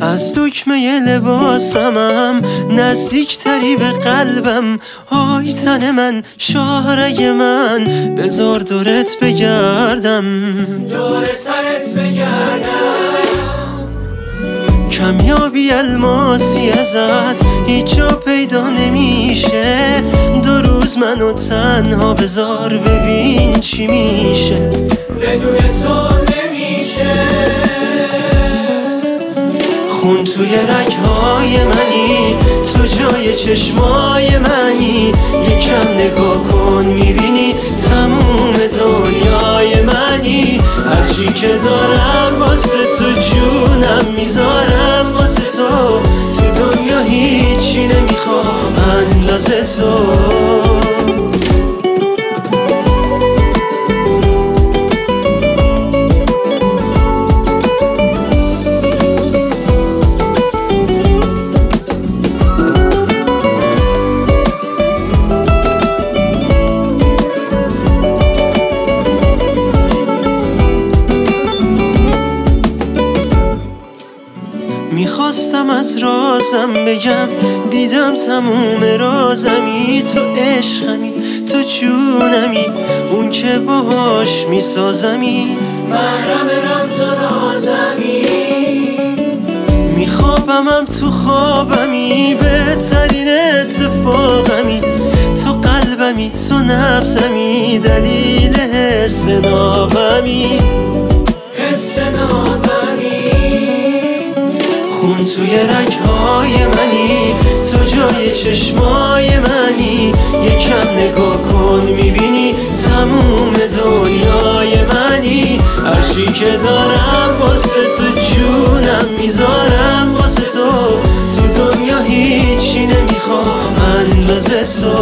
از دکمه لباسمم نزدیکتری به قلبم. آی تن من، شاهرگ من، بذار دورت بگردم، دور سرت بگردم. کمیابی الماسی ازت هیچ جا پیدا نمیشه. 2 روز منو تنها بذار ببین چی میشه. بدون تو نمیشه. خون توی رگ‌های منی، تو جای چشمای منی. یکم نگاه کن میبینی تموم دنیای منی. هرچی که دارم واسه تو جونم میذارم واسه تو. تو دنیا هیچی نمیخوام اندازه تو. میخواستم از رازم بگم، دیدم تموم رازمی. تو عشقمی، تو جونمی، اون که باهاش میسازمی. محرم رمز و رازمی. میخوابمم تو خوابمی، بهترین اتفاقمی. تو قلبمی، تو نبضمی، دلیل حس نابمی. حس نابمی. خون توی رگ‌های منی، تو جای چشمای منی. یکم نگاه کن میبینی تموم دنیای منی. هرچی که دارم واسه تو جونم میذارم واسه تو. تو دنیا هیچی نمیخوام اندازه تو.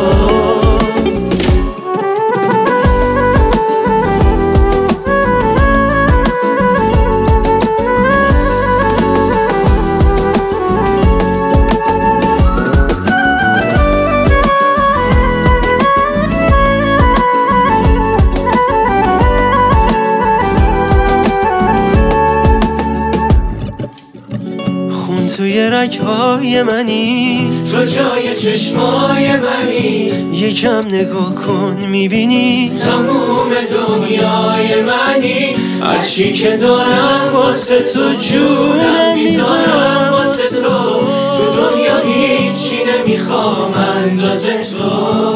توی رگ‌های منی، تو جای چشمای منی. یکم نگاه کن میبینی تموم دنیای منی. هرچی که دارم واسه تو جونم میذارم واسه تو. تو دنیا هیچی نمیخوام اندازه تو.